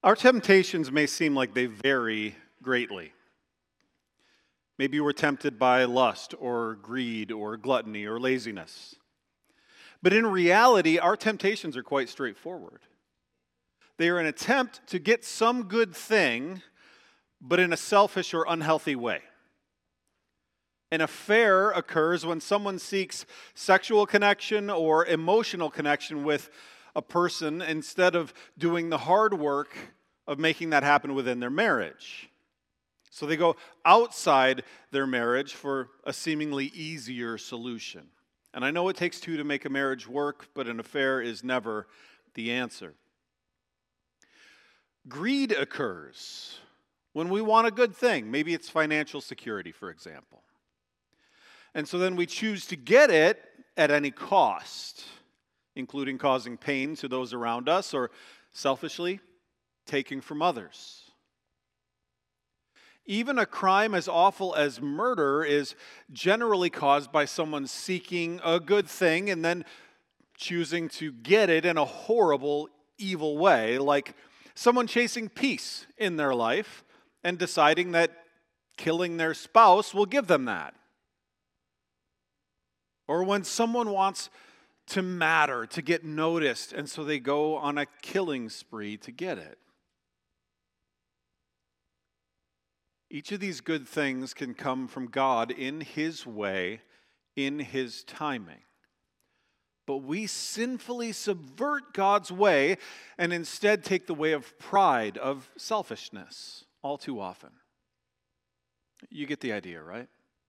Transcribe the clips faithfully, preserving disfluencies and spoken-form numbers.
Our temptations may seem like they vary greatly. Maybe we're tempted by lust or greed or gluttony or laziness. But in reality, our temptations are quite straightforward. They are an attempt to get some good thing, but in a selfish or unhealthy way. An affair occurs when someone seeks sexual connection or emotional connection with a person instead of doing the hard work of making that happen within their marriage. So they go outside their marriage for a seemingly easier solution. And I know it takes two to make a marriage work, but an affair is never the answer. Greed occurs when we want a good thing. Maybe it's financial security, for example. And so then we choose to get it at any cost, including causing pain to those around us or selfishly taking from others. Even a crime as awful as murder is generally caused by someone seeking a good thing and then choosing to get it in a horrible, evil way, like someone chasing peace in their life and deciding that killing their spouse will give them that. Or when someone wants to matter, to get noticed, and so they go on a killing spree to get it. Each of these good things can come from God in His way, in His timing. But we sinfully subvert God's way and instead take the way of pride, of selfishness, all too often. You get the idea, right?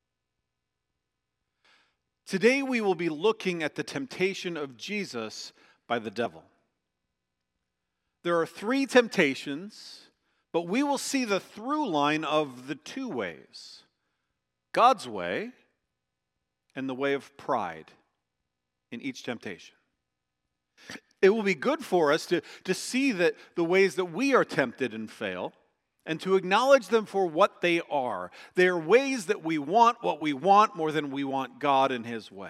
Today we will be looking at the temptation of Jesus by the devil. There are three temptations, but we will see the through line of the two ways: God's way and the way of pride in each temptation. It will be good for us to, to see that the ways that we are tempted and fail, and to acknowledge them for what they are. They are ways that we want what we want more than we want God in His way.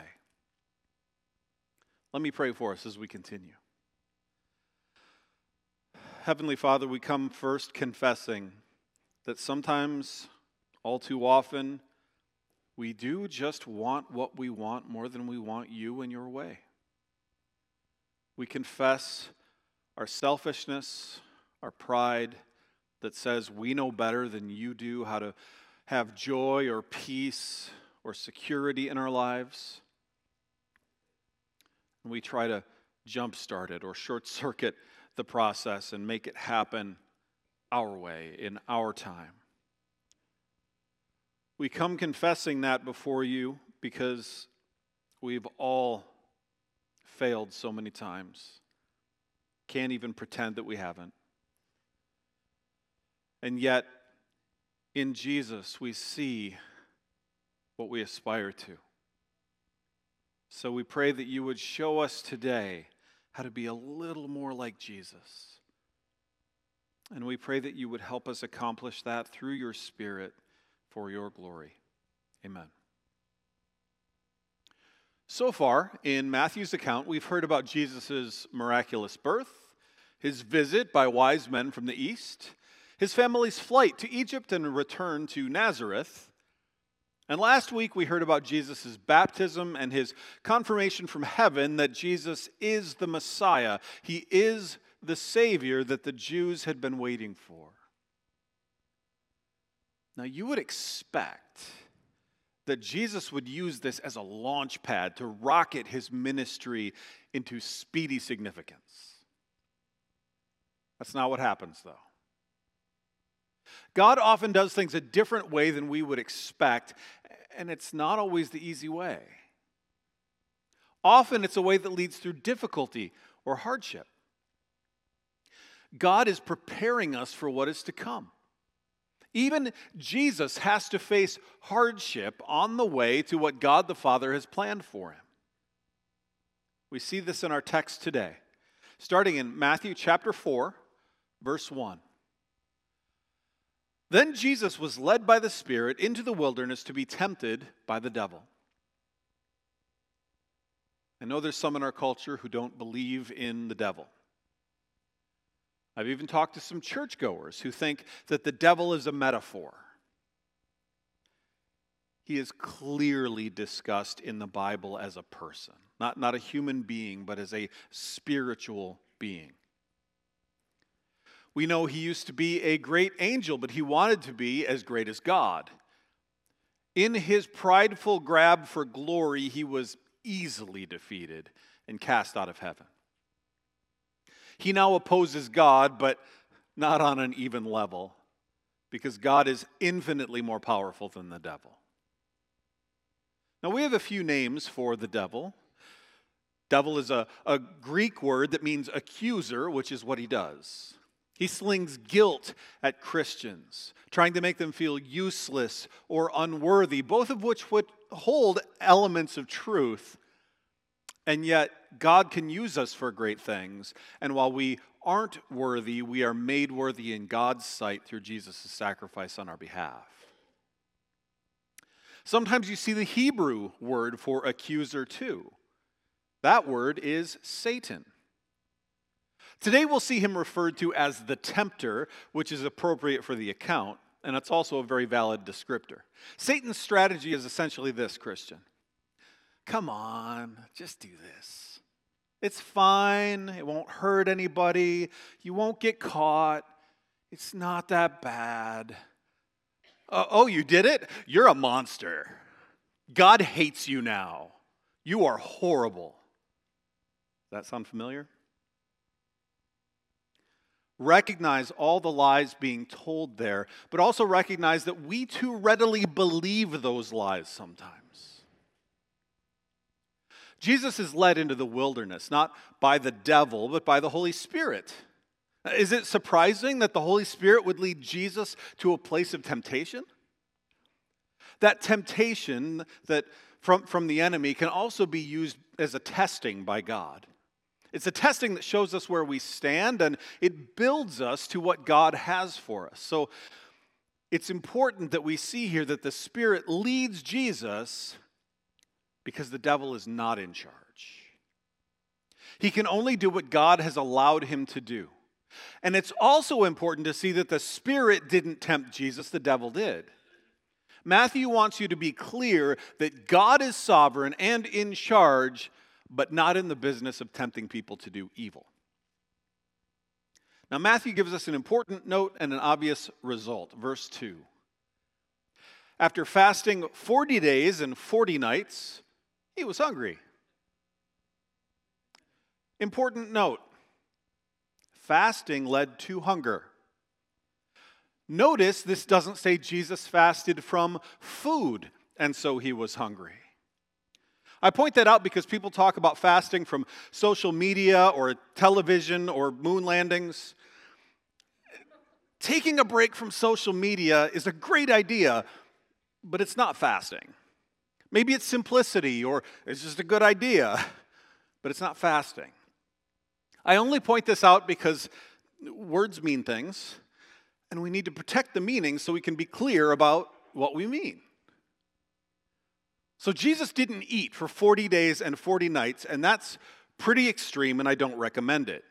Let me pray for us as we continue. Heavenly Father, we come first confessing that sometimes, all too often, we do just want what we want more than we want you and your way. We confess our selfishness, our pride, that says we know better than you do how to have joy or peace or security in our lives. And we try to jumpstart it or short-circuit the process and make it happen our way, in our time. We come confessing that before you because we've all failed so many times. Can't even pretend that we haven't. And yet, in Jesus, we see what we aspire to. So we pray that you would show us today how to be a little more like Jesus. And we pray that you would help us accomplish that through your Spirit for your glory. Amen. So far, in Matthew's account, we've heard about Jesus' miraculous birth, his visit by wise men from the east, his family's flight to Egypt and return to Nazareth. And last week we heard about Jesus' baptism and his confirmation from heaven that Jesus is the Messiah. He is the Savior that the Jews had been waiting for. Now you would expect that Jesus would use this as a launch pad to rocket his ministry into speedy significance. That's not what happens, though. God often does things a different way than we would expect, and it's not always the easy way. Often it's a way that leads through difficulty or hardship. God is preparing us for what is to come. Even Jesus has to face hardship on the way to what God the Father has planned for him. We see this in our text today, starting in Matthew chapter four, verse one. Then Jesus was led by the Spirit into the wilderness to be tempted by the devil. I know there's some in our culture who don't believe in the devil. I've even talked to some churchgoers who think that the devil is a metaphor. He is clearly discussed in the Bible as a person, not, not a human being, but as a spiritual being. We know he used to be a great angel, but he wanted to be as great as God. In his prideful grab for glory, he was easily defeated and cast out of heaven. He now opposes God, but not on an even level, because God is infinitely more powerful than the devil. Now, we have a few names for the devil. Devil is a, a Greek word that means accuser, which is what he does. He slings guilt at Christians, trying to make them feel useless or unworthy, both of which would hold elements of truth. And yet, God can use us for great things. And while we aren't worthy, we are made worthy in God's sight through Jesus' sacrifice on our behalf. Sometimes you see the Hebrew word for accuser too. That word is Satan. Today we'll see him referred to as the tempter, which is appropriate for the account, and it's also a very valid descriptor. Satan's strategy is essentially this, Christian. Come on, just do this. It's fine. It won't hurt anybody. You won't get caught. It's not that bad. Uh, oh, you did it? You're a monster. God hates you now. You are horrible. Does that sound familiar? Recognize all the lies being told there, but also recognize that we too readily believe those lies sometimes. Jesus is led into the wilderness, not by the devil, but by the Holy Spirit. Is it surprising that the Holy Spirit would lead Jesus to a place of temptation? That temptation that from, from the enemy can also be used as a testing by God. It's a testing that shows us where we stand, and it builds us to what God has for us. So it's important that we see here that the Spirit leads Jesus because the devil is not in charge. He can only do what God has allowed him to do. And it's also important to see that the Spirit didn't tempt Jesus, the devil did. Matthew wants you to be clear that God is sovereign and in charge, but not in the business of tempting people to do evil. Now, Matthew gives us an important note and an obvious result. Verse two. After fasting forty days and forty nights, he was hungry. Important note. Fasting led to hunger. Notice this doesn't say Jesus fasted from food, and so he was hungry. I point that out because people talk about fasting from social media or television or moon landings. Taking a break from social media is a great idea, but it's not fasting. Maybe it's simplicity or it's just a good idea, but it's not fasting. I only point this out because words mean things, and we need to protect the meaning so we can be clear about what we mean. So Jesus didn't eat for forty days and forty nights, and that's pretty extreme, and I don't recommend it.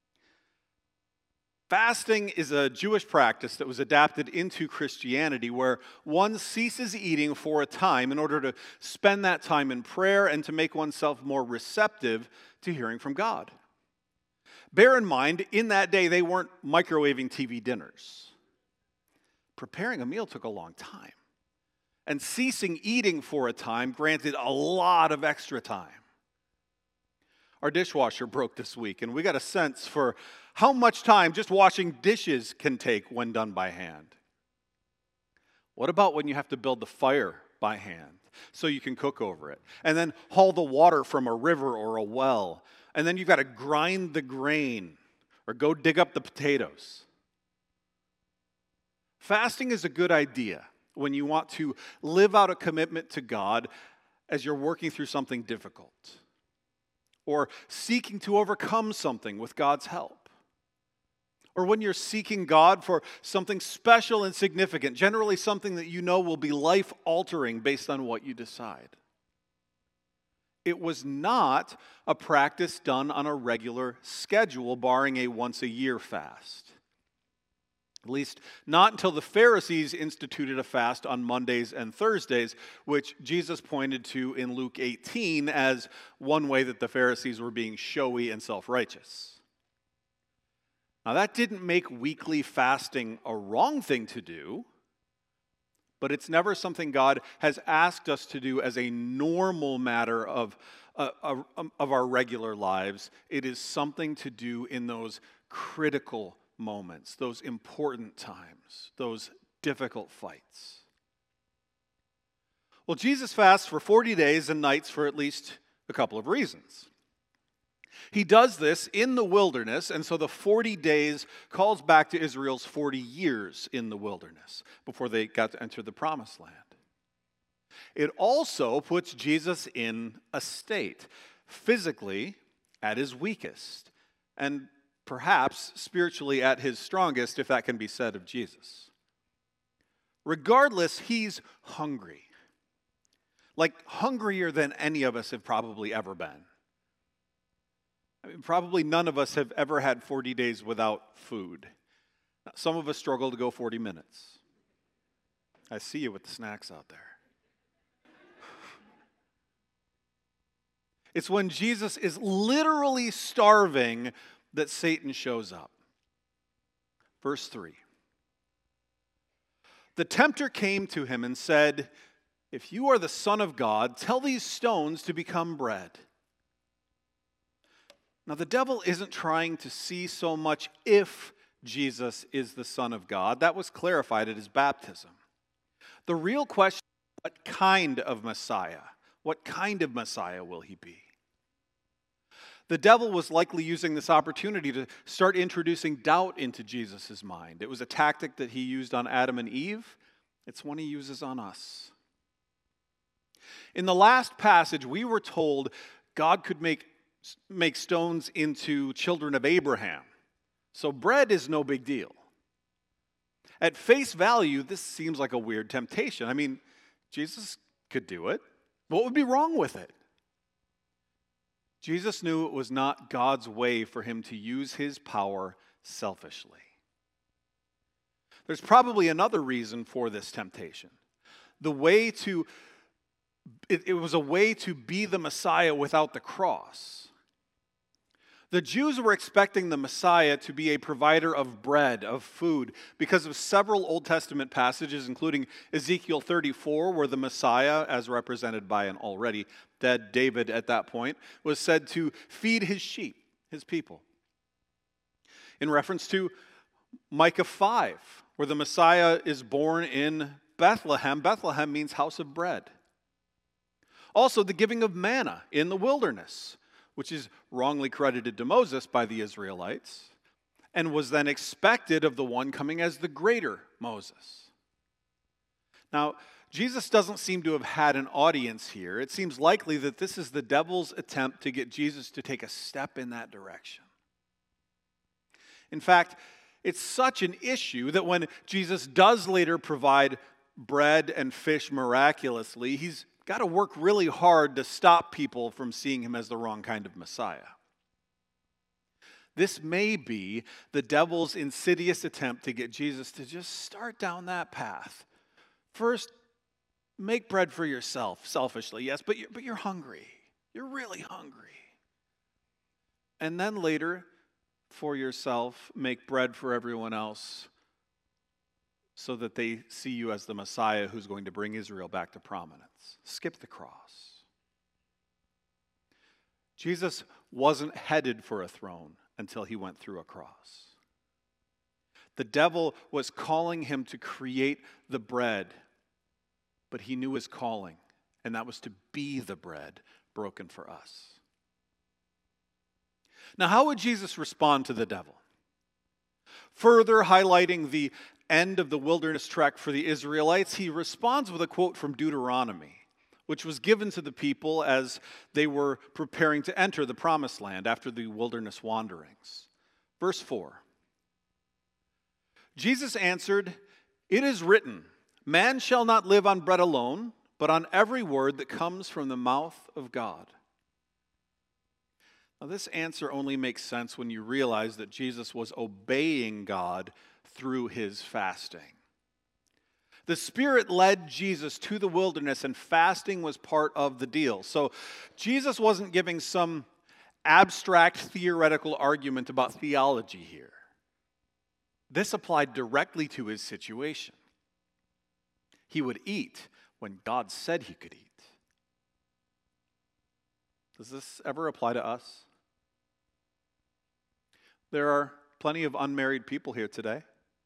Fasting is a Jewish practice that was adapted into Christianity where one ceases eating for a time in order to spend that time in prayer and to make oneself more receptive to hearing from God. Bear in mind, in that day, they weren't microwaving T V dinners. Preparing a meal took a long time. And ceasing eating for a time granted a lot of extra time. Our dishwasher broke this week, and we got a sense for how much time just washing dishes can take when done by hand. What about when you have to build the fire by hand so you can cook over it, and then haul the water from a river or a well, and then you've got to grind the grain or go dig up the potatoes? Fasting is a good idea when you want to live out a commitment to God as you're working through something difficult or seeking to overcome something with God's help, or when you're seeking God for something special and significant, generally something that you know will be life-altering based on what you decide. it was not a practice done on a regular schedule, barring a once-a-year fast. At least not until the Pharisees instituted a fast on Mondays and Thursdays, which Jesus pointed to in Luke eighteen as one way that the Pharisees were being showy and self-righteous. Now, that didn't make weekly fasting a wrong thing to do, but it's never something God has asked us to do as a normal matter of, uh, of our regular lives. It is something to do in those critical moments, those important times, those difficult fights. Well, Jesus fasts for forty days and nights for at least a couple of reasons. He does this in the wilderness, and so the forty days calls back to Israel's forty years in the wilderness before they got to enter the promised land. It also puts Jesus in a state, physically at his weakest, and perhaps spiritually at his strongest, if that can be said of Jesus. Regardless, he's hungry. Like hungrier than any of us have probably ever been. I mean, probably none of us have ever had forty days without food. Some of us struggle to go forty minutes. I see you with the snacks out there. It's when Jesus is literally starving that Satan shows up. Verse three. The tempter came to him and said, "If you are the Son of God, tell these stones to become bread." Now, the devil isn't trying to see so much if Jesus is the Son of God. That was clarified at his baptism. The real question is, what kind of Messiah? What kind of Messiah will he be? The devil was likely using this opportunity to start introducing doubt into Jesus' mind. It was a tactic that he used on Adam and Eve. It's one he uses on us. In the last passage, we were told God could make, make stones into children of Abraham. So bread is no big deal. At face value, this seems like a weird temptation. I mean, Jesus could do it. What would be wrong with it? Jesus knew it was not God's way for him to use his power selfishly. There's probably another reason for this temptation. The way to, it, it was a way to be the Messiah without the cross. The Jews were expecting the Messiah to be a provider of bread, of food, because of several Old Testament passages, including Ezekiel thirty-four, where the Messiah, as represented by an already dead David at that point, was said to feed his sheep, his people. In reference to Micah five, where the Messiah is born in Bethlehem. Bethlehem means house of bread. Also, the giving of manna in the wilderness, which is wrongly credited to Moses by the Israelites, and was then expected of the one coming as the greater Moses. Now, Jesus doesn't seem to have had an audience here. It seems likely that this is the devil's attempt to get Jesus to take a step in that direction. In fact, it's such an issue that when Jesus does later provide bread and fish miraculously, he's got to work really hard to stop people from seeing him as the wrong kind of Messiah. This may be the devil's insidious attempt to get Jesus to just start down that path. First, make bread for yourself, selfishly, yes, but you're, but you're hungry. You're really hungry. And then later, for yourself, make bread for everyone else so that they see you as the Messiah who's going to bring Israel back to prominence. Skip the cross. Jesus wasn't headed for a throne until he went through a cross. The devil was calling him to create the bread, but he knew his calling, and that was to be the bread broken for us. Now, how would Jesus respond to the devil? Further highlighting the end of the wilderness trek for the Israelites, he responds with a quote from Deuteronomy, which was given to the people as they were preparing to enter the promised land after the wilderness wanderings. Verse four. Jesus answered, "It is written, man shall not live on bread alone, but on every word that comes from the mouth of God." Now, this answer only makes sense when you realize that Jesus was obeying God through his fasting. The Spirit led Jesus to the wilderness, and fasting was part of the deal. So Jesus wasn't giving some abstract theoretical argument about theology here. This applied directly to his situation. He would eat when God said he could eat. Does this ever apply to us? There are plenty of unmarried people here today.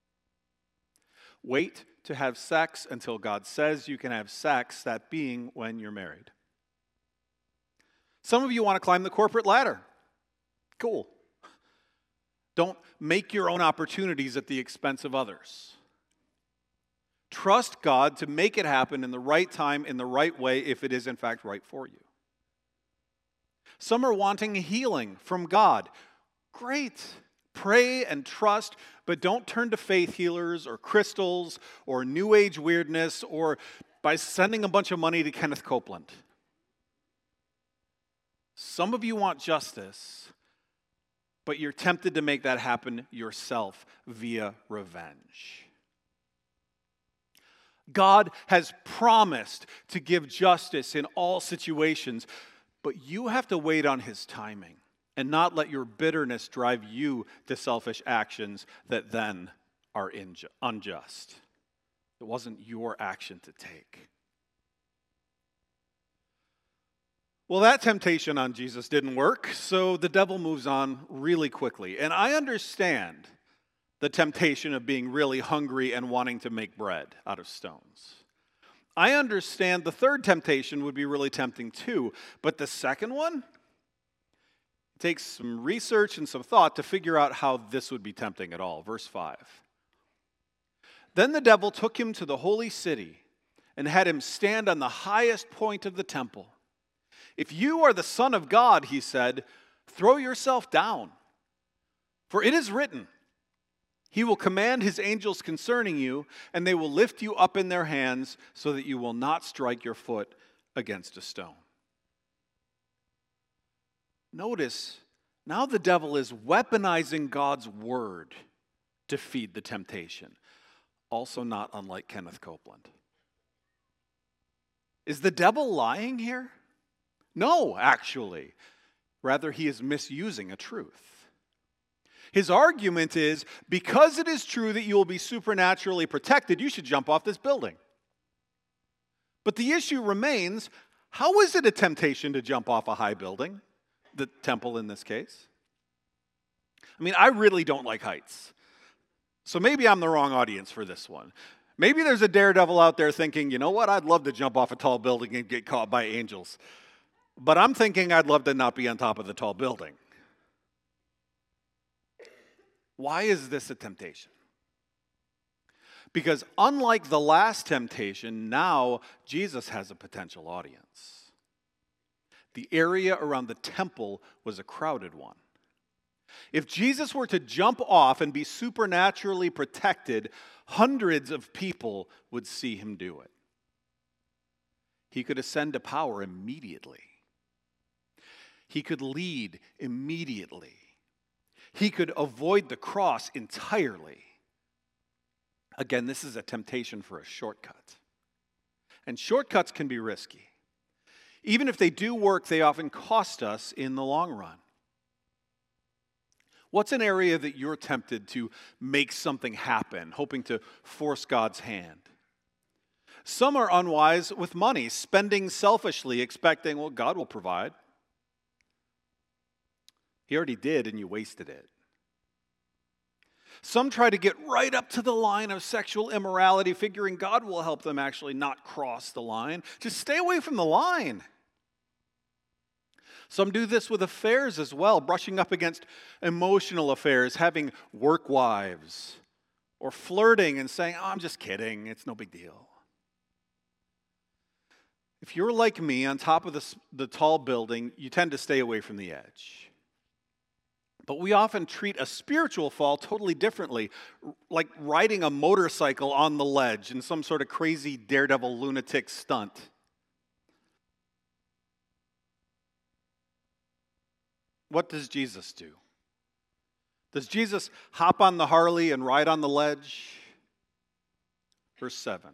Wait to have sex until God says you can have sex, that being when you're married. Some of you want to climb the corporate ladder. Cool. Don't make your own opportunities at the expense of others. Trust God to make it happen in the right time, in the right way, if it is in fact right for you. Some are wanting healing from God. Great. Pray and trust, but don't turn to faith healers or crystals or New Age weirdness or by sending a bunch of money to Kenneth Copeland. Some of you want justice, but you're tempted to make that happen yourself via revenge. God has promised to give justice in all situations, but you have to wait on his timing and not let your bitterness drive you to selfish actions that then are inju- unjust. It wasn't your action to take. Well, that temptation on Jesus didn't work, so the devil moves on really quickly. And I understand the temptation of being really hungry and wanting to make bread out of stones. I understand the third temptation would be really tempting too, but the second one? It takes some research and some thought to figure out how this would be tempting at all. Verse five. Then the devil took him to the holy city and had him stand on the highest point of the temple. If you are the Son of God, he said, throw yourself down. For it is written, he will command his angels concerning you, and they will lift you up in their hands so that you will not strike your foot against a stone. Notice, now the devil is weaponizing God's word to feed the temptation. Also not unlike Kenneth Copeland. Is the devil lying here? No, actually. Rather, he is misusing a truth. His argument is, because it is true that you will be supernaturally protected, you should jump off this building. But the issue remains, how is it a temptation to jump off a high building? The temple in this case. I mean, I really don't like heights. So maybe I'm the wrong audience for this one. Maybe there's a daredevil out there thinking, you know what, I'd love to jump off a tall building and get caught by angels. But I'm thinking I'd love to not be on top of the tall building. Why is this a temptation? Because unlike the last temptation, now Jesus has a potential audience. The area around the temple was a crowded one. If Jesus were to jump off and be supernaturally protected, hundreds of people would see him do it. He could ascend to power immediately. He could lead immediately. He could avoid the cross entirely. Again, this is a temptation for a shortcut. And shortcuts can be risky. Even if they do work, they often cost us in the long run. What's an area that you're tempted to make something happen, hoping to force God's hand? Some are unwise with money, spending selfishly, expecting, well, God will provide. He already did, and you wasted it. Some try to get right up to the line of sexual immorality, figuring God will help them actually not cross the line. Just stay away from the line. Some do this with affairs as well, brushing up against emotional affairs, having work wives, or flirting and saying, oh, I'm just kidding, it's no big deal. If you're like me, on top of the, the tall building, you tend to stay away from the edge. But we often treat a spiritual fall totally differently, like riding a motorcycle on the ledge in some sort of crazy daredevil lunatic stunt. what does Jesus do? Does Jesus hop on the Harley and ride on the ledge? Verse seven.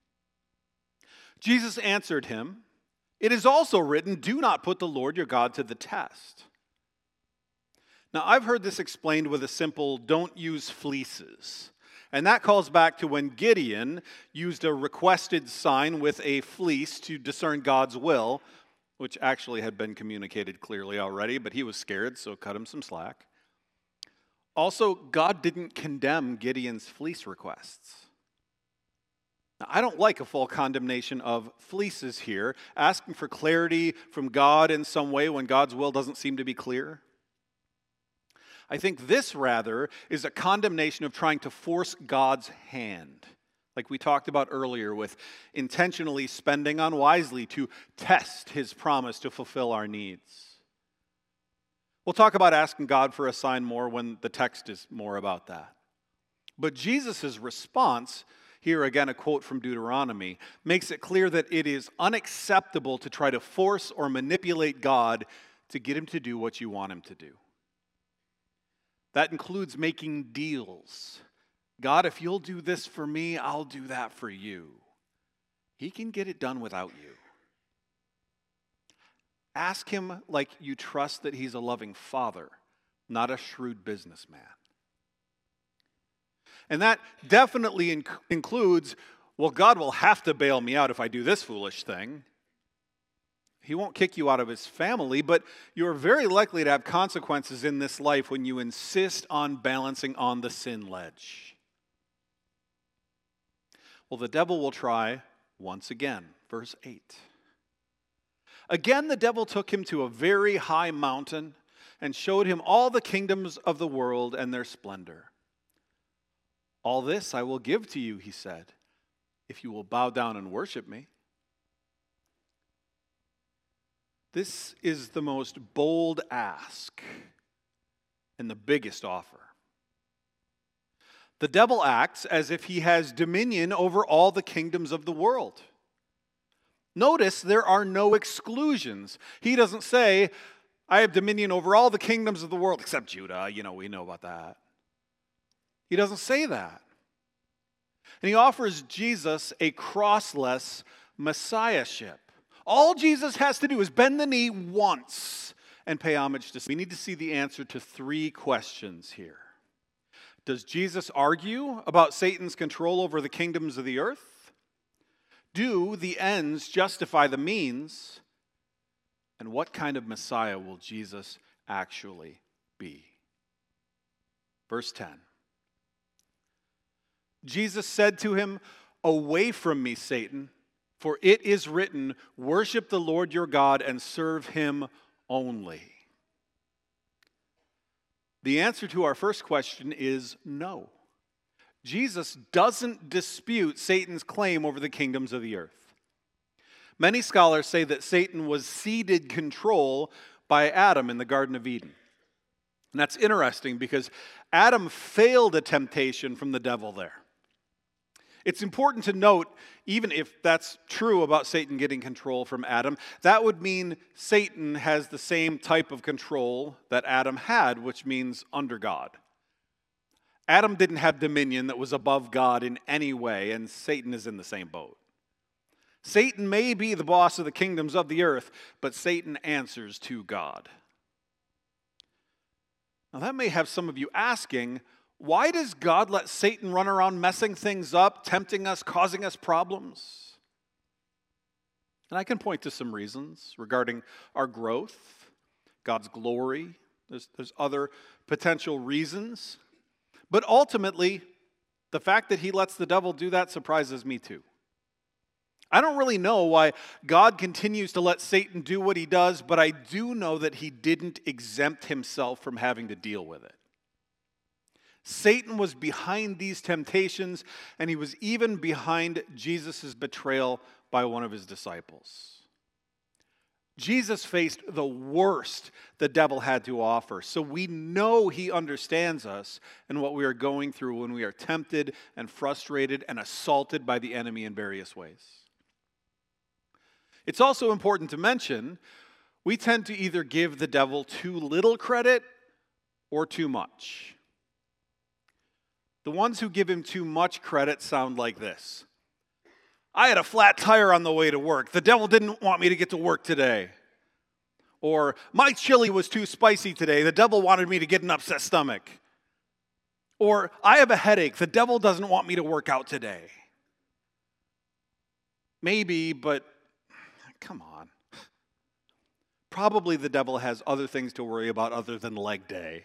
Jesus answered him, "It is also written, 'Do not put the Lord your God to the test.'" Now, I've heard this explained with a simple, "don't use fleeces." And that calls back to when Gideon used a requested sign with a fleece to discern God's will, which actually had been communicated clearly already, but he was scared, so cut him some slack. Also, God didn't condemn Gideon's fleece requests. Now, I don't like a full condemnation of fleeces here, asking for clarity from God in some way when God's will doesn't seem to be clear. I think this, rather, is a condemnation of trying to force God's hand, like we talked about earlier with intentionally spending unwisely to test his promise to fulfill our needs. We'll talk about asking God for a sign more when the text is more about that. But Jesus' response, here again a quote from Deuteronomy, makes it clear that it is unacceptable to try to force or manipulate God to get him to do what you want him to do. That includes making deals. God, if you'll do this for me, I'll do that for you. He can get it done without you. Ask him like you trust that he's a loving father, not a shrewd businessman. And that definitely inc- includes, well, God will have to bail me out if I do this foolish thing. He won't kick you out of his family, but you're very likely to have consequences in this life when you insist on balancing on the sin ledge. Well, the devil will try once again. Verse eight. Again, the devil took him to a very high mountain and showed him all the kingdoms of the world and their splendor. All this I will give to you, he said, if you will bow down and worship me. This is the most bold ask and the biggest offer. The devil acts as if he has dominion over all the kingdoms of the world. Notice there are no exclusions. He doesn't say, I have dominion over all the kingdoms of the world, except Judah. You know, we know about that. He doesn't say that. And he offers Jesus a crossless messiahship. All Jesus has to do is bend the knee once and pay homage to. We need to see the answer to three questions here. Does Jesus argue about Satan's control over the kingdoms of the earth? Do the ends justify the means? And what kind of Messiah will Jesus actually be? Verse ten. Jesus said to him, "Away from me, Satan, for it is written, worship the Lord your God and serve him only." The answer to our first question is no. Jesus doesn't dispute Satan's claim over the kingdoms of the earth. Many scholars say that Satan was ceded control by Adam in the Garden of Eden. And that's interesting because Adam failed a temptation from the devil there. It's important to note, even if that's true about Satan getting control from Adam, that would mean Satan has the same type of control that Adam had, which means under God. Adam didn't have dominion that was above God in any way, and Satan is in the same boat. Satan may be the boss of the kingdoms of the earth, but Satan answers to God. Now that may have some of you asking, why does God let Satan run around messing things up, tempting us, causing us problems? And I can point to some reasons regarding our growth, God's glory. There's, there's other potential reasons. But ultimately, the fact that he lets the devil do that surprises me too. I don't really know why God continues to let Satan do what he does, but I do know that he didn't exempt himself from having to deal with it. Satan was behind these temptations, and he was even behind Jesus' betrayal by one of his disciples. Jesus faced the worst the devil had to offer, so we know he understands us and what we are going through when we are tempted and frustrated and assaulted by the enemy in various ways. It's also important to mention, We tend to either give the devil too little credit or too much. The ones who give him too much credit sound like this. I had a flat tire on the way to work. The devil didn't want me to get to work today. Or, my chili was too spicy today. The devil wanted me to get an upset stomach. Or, I have a headache. The devil doesn't want me to work out today. Maybe, but come on. Probably the devil has other things to worry about other than leg day.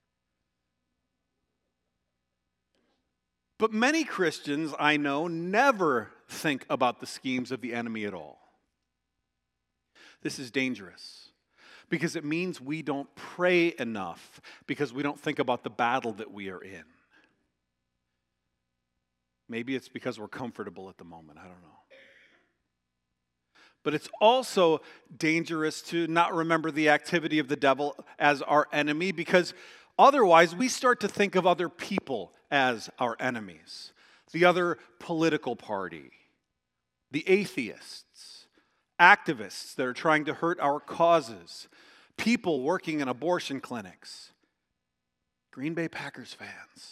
But many Christians I know never think about the schemes of the enemy at all. This is dangerous because it means we don't pray enough because we don't think about the battle that we are in. Maybe it's because we're comfortable at the moment. I don't know. But it's also dangerous to not remember the activity of the devil as our enemy because otherwise we start to think of other people as our enemies. The other political party, the atheists, activists that are trying to hurt our causes, people working in abortion clinics, Green Bay Packers fans.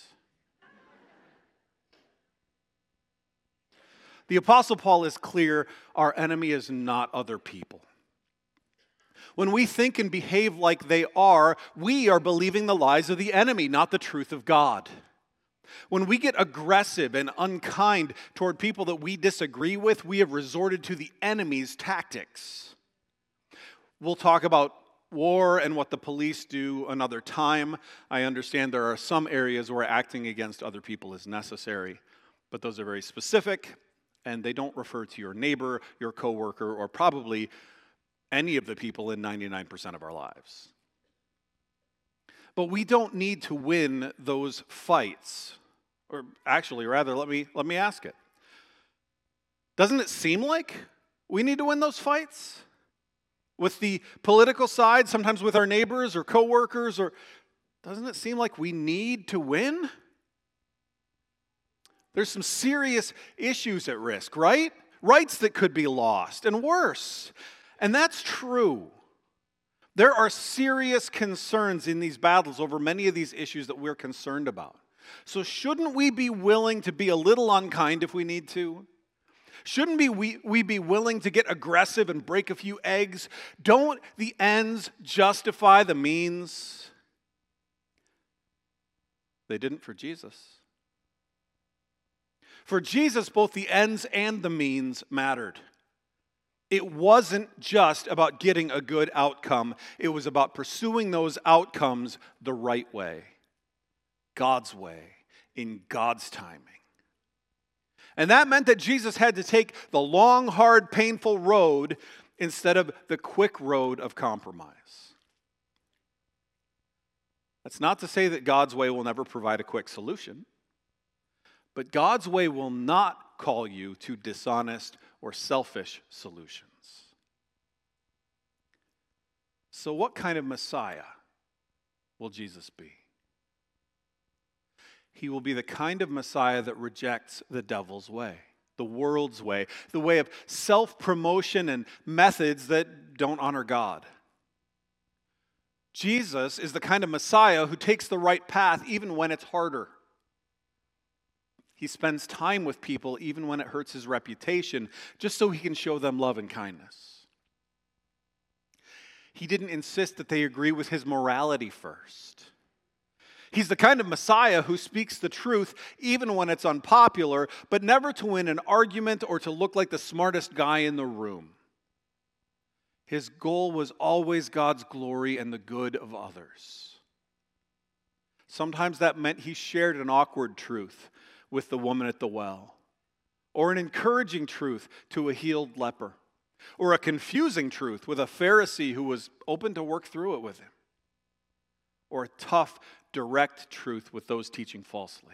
The Apostle Paul is clear, our enemy is not other people. When we think and behave like they are, we are believing the lies of the enemy, not the truth of God. When we get aggressive and unkind toward people that we disagree with, we have resorted to the enemy's tactics. We'll talk about war and what the police do another time. I understand there are some areas where acting against other people is necessary, but those are very specific. And they don't refer to your neighbor, your coworker, or probably any of the people in ninety-nine percent of our lives. But we don't need to win those fights. Or actually, rather, let me, let me ask it. Doesn't it seem like we need to win those fights? With the political side, sometimes with our neighbors or coworkers, or doesn't it seem like we need to win? There's some serious issues at risk, right? Rights that could be lost, and worse. And that's true. There are serious concerns in these battles over many of these issues that we're concerned about. So shouldn't we be willing to be a little unkind if we need to? Shouldn't we, we, we be willing to get aggressive and break a few eggs? Don't the ends justify the means? They didn't for Jesus. For Jesus, both the ends and the means mattered. It wasn't just about getting a good outcome. It was about pursuing those outcomes the right way, God's way, in God's timing. And that meant that Jesus had to take the long, hard, painful road instead of the quick road of compromise. That's not to say that God's way will never provide a quick solution. But God's way will not call you to dishonest or selfish solutions. So what kind of Messiah will Jesus be? He will be the kind of Messiah that rejects the devil's way, the world's way, the way of self-promotion and methods that don't honor God. Jesus is the kind of Messiah who takes the right path even when it's harder. He spends time with people even when it hurts his reputation, just so he can show them love and kindness. He didn't insist that they agree with his morality first. He's the kind of Messiah who speaks the truth even when it's unpopular, but never to win an argument or to look like the smartest guy in the room. His goal was always God's glory and the good of others. Sometimes that meant he shared an awkward truth with the woman at the well, or an encouraging truth to a healed leper, or a confusing truth with a Pharisee who was open to work through it with him, or a tough, direct truth with those teaching falsely.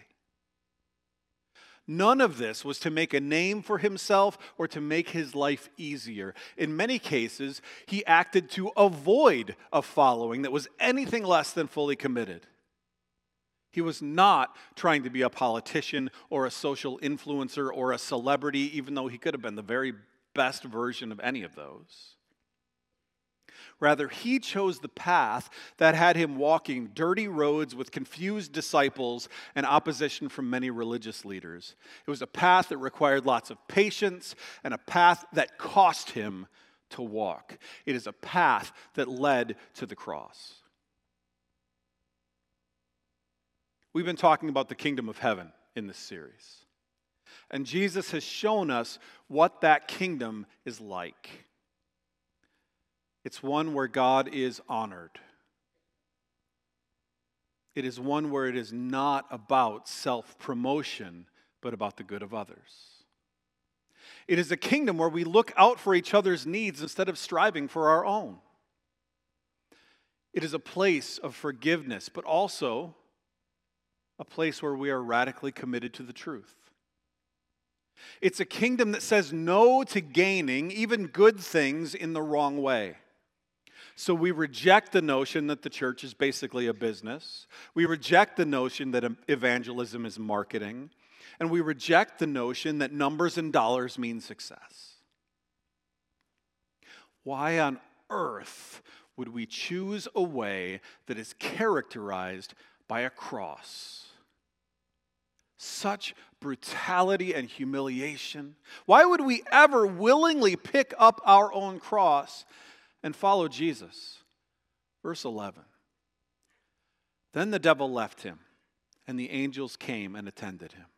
None of this was to make a name for himself or to make his life easier. In many cases, he acted to avoid a following that was anything less than fully committed. He was not trying to be a politician or a social influencer or a celebrity, even though he could have been the very best version of any of those. Rather, he chose the path that had him walking dirty roads with confused disciples and opposition from many religious leaders. It was a path that required lots of patience and a path that cost him to walk. It is a path that led to the cross. We've been talking about the kingdom of heaven in this series. And Jesus has shown us what that kingdom is like. It's one where God is honored. It is one where it is not about self-promotion, but about the good of others. It is a kingdom where we look out for each other's needs instead of striving for our own. It is a place of forgiveness, but also a place where we are radically committed to the truth. It's a kingdom that says no to gaining even good things in the wrong way. So we reject the notion that the church is basically a business. We reject the notion that evangelism is marketing. And we reject the notion that numbers and dollars mean success. Why on earth would we choose a way that is characterized by a cross? Such brutality and humiliation. Why would we ever willingly pick up our own cross and follow Jesus? Verse eleven. Then the devil left him, and the angels came and attended him.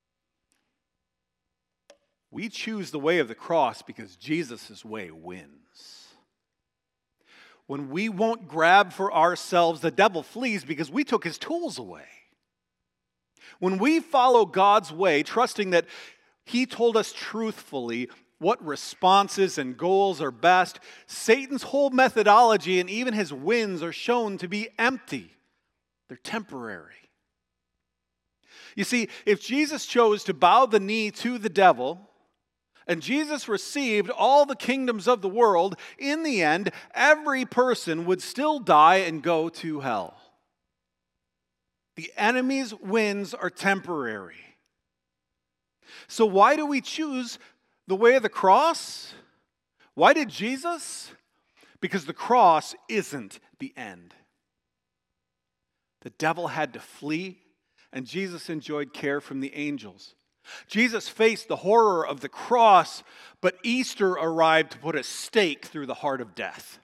We choose the way of the cross because Jesus' way wins. When we won't grab for ourselves, the devil flees because we took his tools away. When we follow God's way, trusting that he told us truthfully what responses and goals are best, Satan's whole methodology and even his wins are shown to be empty. They're temporary. You see, if Jesus chose to bow the knee to the devil, and Jesus received all the kingdoms of the world, in the end, every person would still die and go to hell. The enemy's wins are temporary. So why do we choose the way of the cross? Why did Jesus? Because the cross isn't the end. The devil had to flee, and Jesus enjoyed care from the angels. Jesus faced the horror of the cross, but Easter arrived to put a stake through the heart of death.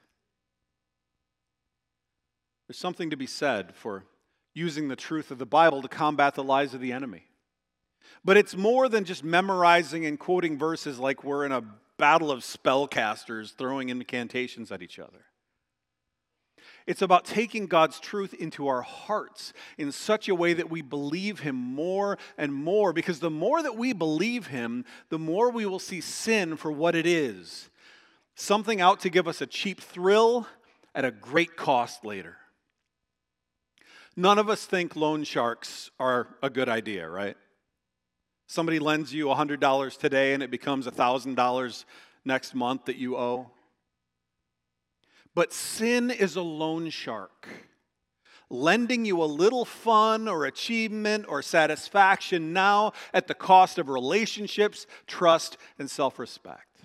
There's something to be said for using the truth of the Bible to combat the lies of the enemy. But it's more than just memorizing and quoting verses like we're in a battle of spellcasters throwing incantations at each other. It's about taking God's truth into our hearts in such a way that we believe him more and more, because the more that we believe him, the more we will see sin for what it is. Something out to give us a cheap thrill at a great cost later. None of us think loan sharks are a good idea, right? Somebody lends you one hundred dollars today and it becomes one thousand dollars next month that you owe. But sin is a loan shark, lending you a little fun or achievement or satisfaction now at the cost of relationships, trust, and self-respect.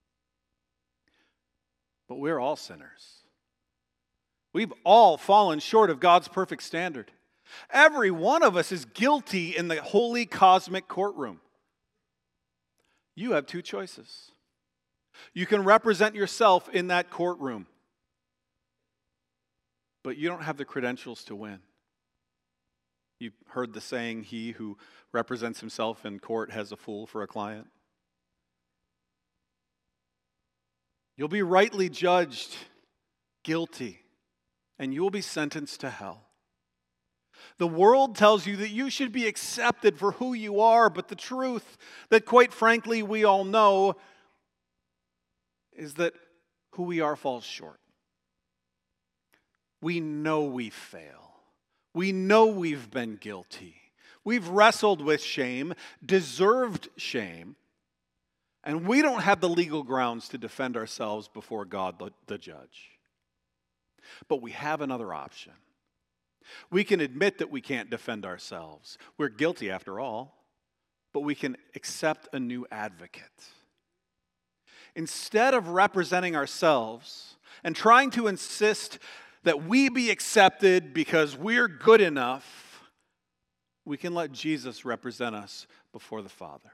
But we're all sinners. We've all fallen short of God's perfect standard. Every one of us is guilty in the holy cosmic courtroom. You have two choices. You can represent yourself in that courtroom, but you don't have the credentials to win. You've heard the saying, he who represents himself in court has a fool for a client. You'll be rightly judged guilty, and you will be sentenced to hell. The world tells you that you should be accepted for who you are, but the truth that, quite frankly, we all know is that who we are falls short. We know we fail. We know we've been guilty. We've wrestled with shame, deserved shame, and we don't have the legal grounds to defend ourselves before God, the, the judge. But we have another option. We can admit that we can't defend ourselves. We're guilty after all, but we can accept a new advocate. Instead of representing ourselves and trying to insist that we be accepted because we're good enough, we can let Jesus represent us before the Father.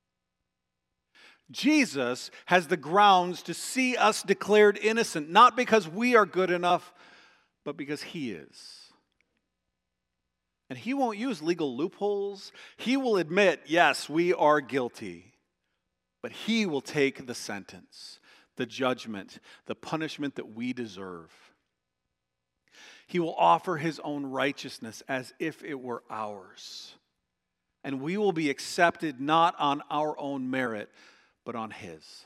Jesus has the grounds to see us declared innocent, not because we are good enough, but because he is. And he won't use legal loopholes. He will admit, yes, we are guilty, but he will take the sentence, the judgment, the punishment that we deserve. He will offer his own righteousness as if it were ours. And we will be accepted not on our own merit, but on his.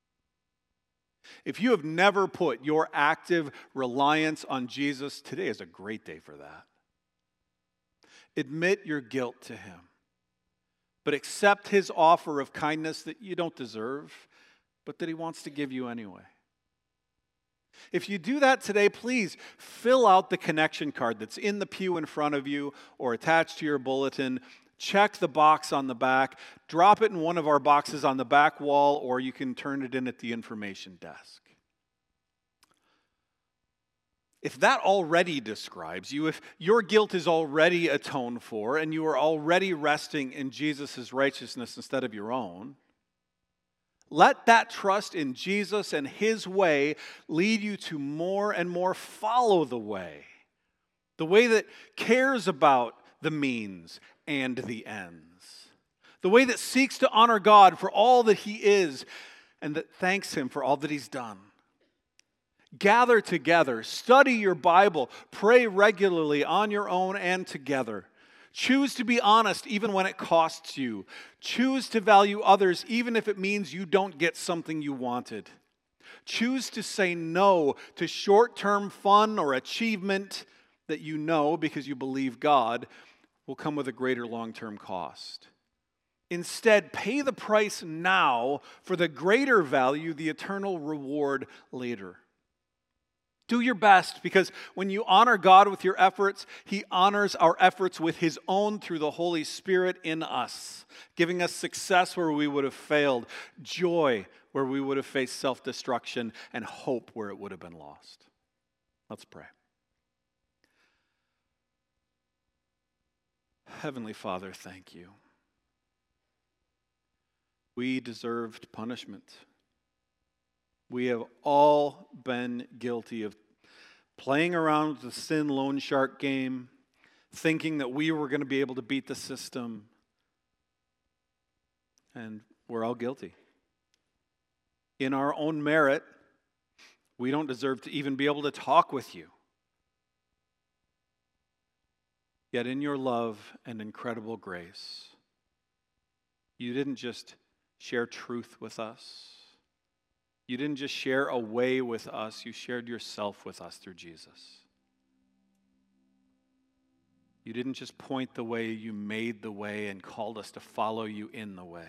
If you have never put your active reliance on Jesus, today is a great day for that. Admit your guilt to him, but accept his offer of kindness that you don't deserve, but that he wants to give you anyway. If you do that today, please fill out the connection card that's in the pew in front of you or attached to your bulletin. Check the box on the back. Drop it in one of our boxes on the back wall, or you can turn it in at the information desk. If that already describes you, if your guilt is already atoned for, and you are already resting in Jesus' righteousness instead of your own, let that trust in Jesus and his way lead you to more and more follow the way. The way that cares about the means and the ends. The way that seeks to honor God for all that he is and that thanks him for all that he's done. Gather together, study your Bible, pray regularly on your own and together. Choose to be honest even when it costs you. Choose to value others even if it means you don't get something you wanted. Choose to say no to short-term fun or achievement that you know, because you believe God, will come with a greater long-term cost. Instead, pay the price now for the greater value, the eternal reward later. Do your best, because when you honor God with your efforts, he honors our efforts with his own through the Holy Spirit in us, giving us success where we would have failed, joy where we would have faced self-destruction, and hope where it would have been lost. Let's pray. Heavenly Father, thank you. We deserved punishment. We have all been guilty of playing around with the sin loan shark game, thinking that we were going to be able to beat the system. And we're all guilty. In our own merit, we don't deserve to even be able to talk with you. Yet in your love and incredible grace, you didn't just share truth with us. You didn't just share a way with us, you shared yourself with us through Jesus. You didn't just point the way, you made the way and called us to follow you in the way.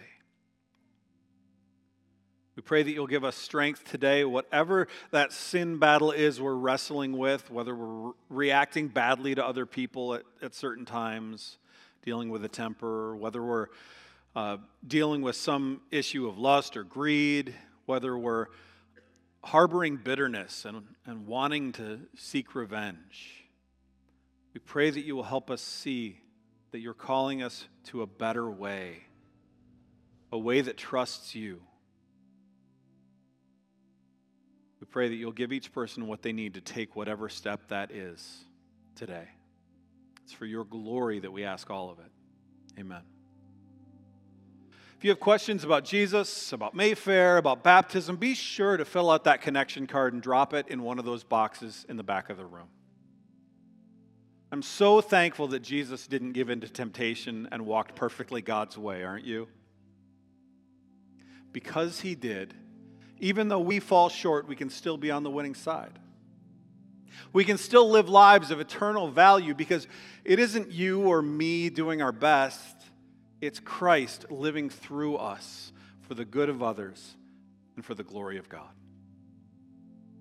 We pray that you'll give us strength today, whatever that sin battle is we're wrestling with, whether we're reacting badly to other people at, at certain times, dealing with a temper, whether we're uh, dealing with some issue of lust or greed, whether we're harboring bitterness and, and wanting to seek revenge. We pray that you will help us see that you're calling us to a better way, a way that trusts you. We pray that you'll give each person what they need to take whatever step that is today. It's for your glory that we ask all of it. Amen. If you have questions about Jesus, about Mayfair, about baptism, be sure to fill out that connection card and drop it in one of those boxes in the back of the room. I'm so thankful that Jesus didn't give in to temptation and walked perfectly God's way, aren't you? Because he did, even though we fall short, we can still be on the winning side. We can still live lives of eternal value because it isn't you or me doing our best. It's Christ living through us for the good of others and for the glory of God.